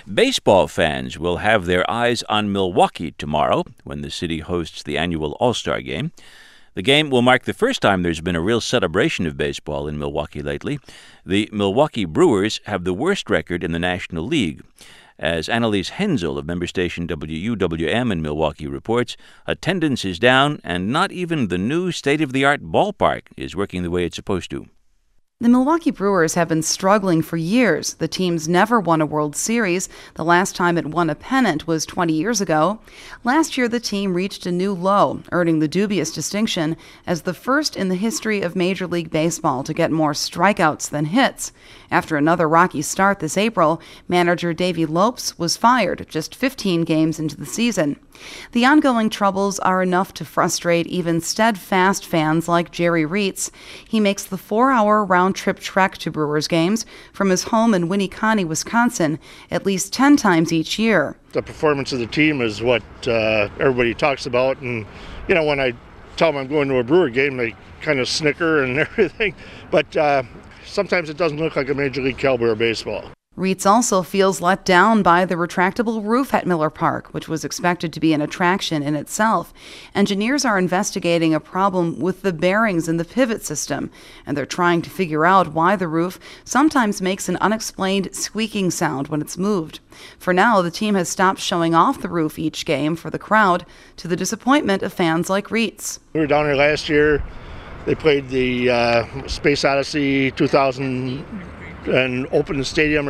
Baseball fans will have their eyes on Milwaukee tomorrow when the city hosts the annual All-Star Game. The game will mark the first time there's been a real celebration of baseball in Milwaukee lately. The Milwaukee Brewers have the worst record in the National League. As Annalise Hensel of member station WUWM in Milwaukee reports, attendance is down and not even the new state-of-the-art ballpark is working the way it's supposed to. The Milwaukee Brewers have been struggling for years. The team's never won a World Series. The last time it won a pennant was 20 years ago. Last year, the team reached a new low, earning the dubious distinction as the first in the history of Major League Baseball to get more strikeouts than hits. After another rocky start this April, manager Davey Lopes was fired just 15 games into the season. The ongoing troubles are enough to frustrate even steadfast fans like Jerry Reitz. He makes the 4-hour round-trip trek to Brewers games from his home in Winneconne, Wisconsin, at least 10 times each year. The performance of the team is what everybody talks about, and when I tell them I'm going to a Brewer game, they kind of snicker and everything, but sometimes it doesn't look like a Major League caliber of baseball. Reitz also feels let down by the retractable roof at Miller Park, which was expected to be an attraction in itself. Engineers are investigating a problem with the bearings in the pivot system, and they're trying to figure out why the roof sometimes makes an unexplained squeaking sound when it's moved. For now, the team has stopped showing off the roof each game for the crowd, to the disappointment of fans like Reitz. We were down here last year. They played the Space Odyssey 2000 and opened the stadium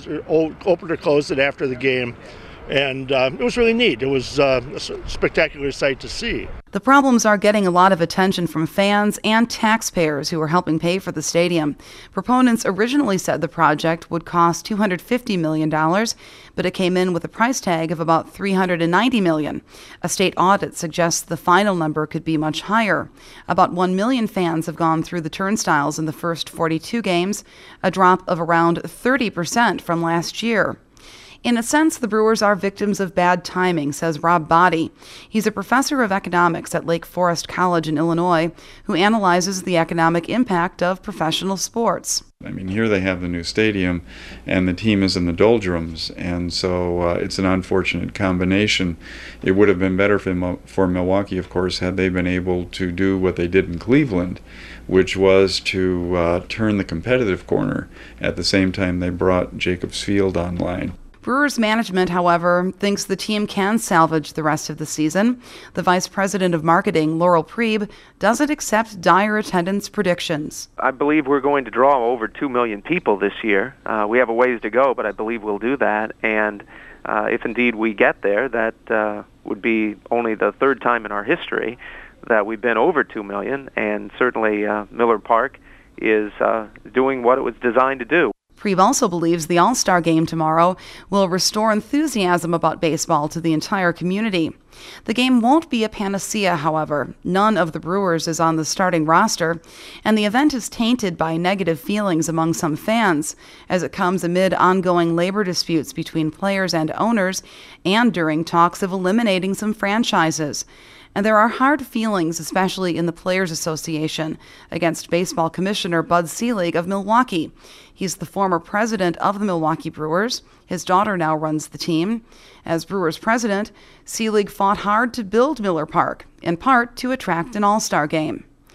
opened or closed it after the game. And it was really neat. It was a spectacular sight to see. The problems are getting a lot of attention from fans and taxpayers who are helping pay for the stadium. Proponents originally said the project would cost $250 million, but it came in with a price tag of about $390 million. A state audit suggests the final number could be much higher. About 1 million fans have gone through the turnstiles in the first 42 games, a drop of around 30% from last year. In a sense, the Brewers are victims of bad timing, says Rob Body. He's a professor of economics at Lake Forest College in Illinois who analyzes the economic impact of professional sports. Here they have the new stadium, and the team is in the doldrums, and so it's an unfortunate combination. It would have been better for Milwaukee, of course, had they been able to do what they did in Cleveland, which was to turn the competitive corner at the same time they brought Jacobs Field online. Brewers management, however, thinks the team can salvage the rest of the season. The vice president of marketing, Laurel Priebe, doesn't accept dire attendance predictions. I believe we're going to draw over 2 million people this year. We have a ways to go, but I believe we'll do that. And if indeed we get there, that would be only the third time in our history that we've been over 2 million. And certainly Miller Park is doing what it was designed to do. Priebe also believes the All-Star Game tomorrow will restore enthusiasm about baseball to the entire community. The game won't be a panacea, however. None of the Brewers is on the starting roster, and the event is tainted by negative feelings among some fans, as it comes amid ongoing labor disputes between players and owners, and during talks of eliminating some franchises. And there are hard feelings, especially in the Players Association, against baseball commissioner Bud Selig of Milwaukee. He's the former president of the Milwaukee Brewers. His daughter now runs the team. As Brewers president, Selig fought hard to build Miller Park, in part to attract an All-Star game.